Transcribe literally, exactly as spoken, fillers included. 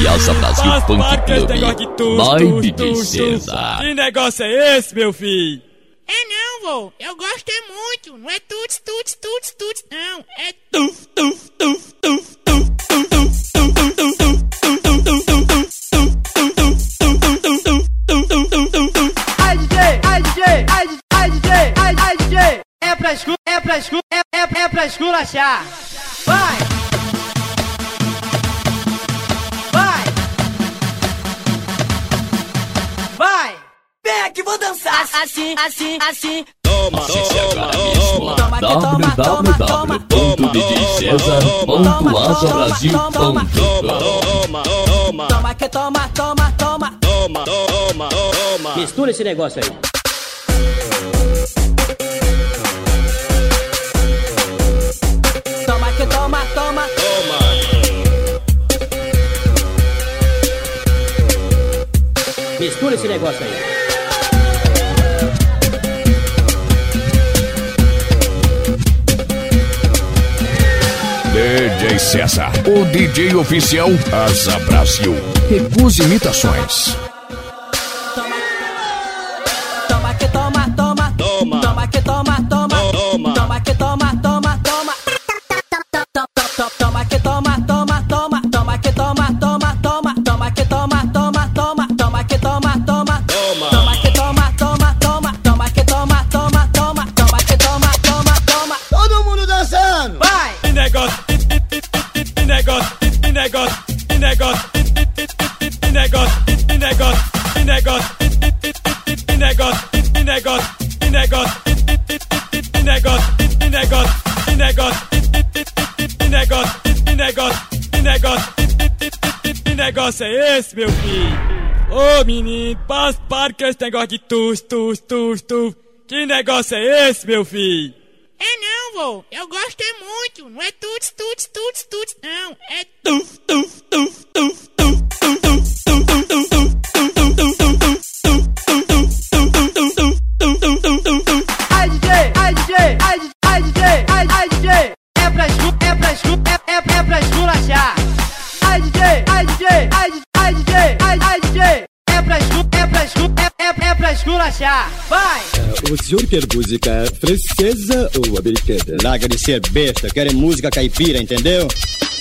Casa Brasil Funk Club, Baile de César. Que negócio é esse, meu filho? É não, vô, eu gosto é muito. Não é tuts, tuts, tuts, tuts, não. É tuf, tuf, tuf, tuf, tuf, tuf, tuf, tuf, tuf, tuf. Ai D J, ai D J, ai D J, ai D J, ai ai D J. É pra escu, é pra escu, é, é, é pra esculachar. Vai! Vai! Vai! Vem aqui, vou dançar assim, assim, assim. Toma, acesse agora mesmo w w w ponto d j cesar ponto asa brasil ponto com. Toma que toma, toma, toma. Toma, toma, toma. Mistura esse negócio aí. Toma que toma, toma. Toma. Mistura esse negócio aí. D J César, o D J oficial Asa Brasil. Recuse imitações. Toma que toma, toma. Toma. Toma que toma, toma. Toma. Toma que toma, toma, toma. Toma que toma, toma, toma. Toma que toma, toma, toma. Toma que toma, toma, toma. Toma que toma, toma. Toma. Toma que toma, toma, toma. Toma que toma, toma, toma. Toma que toma, toma, toma. Todo mundo dançando. Vai! Que negócio, que negócio, que negócio, que negócio, que negócio, que negócio, que negócio, que negócio, que negócio, que negócio, que negócio, que negócio, que negócio, que negócio, que negócio, que negócio, que negócio é esse, meu filho? Ô menino, passa para que esse negócio de tus, tus, tus, tus. Que negócio é esse, meu filho? É não, vô, eu gosto é muito. Não é tuts, tuts, tuts, tuts, não. É tuf, tuf, tuf, tuf, tuf, tuf, tuf, tuf, tuf, tuf, tuf. Ai D J, ai D J, ai D J, ai D J, ai ai D J. É pra escu, é pra escu, é, é, é pra esculachar. Ai D J, ai D J, ai D J, ai D J, ai ai D J. É pra escu, é pra escu, é, é, é pra esculachar. Vai! O senhor quer música francesa ou americana? Larga de ser besta, querem música caipira, entendeu?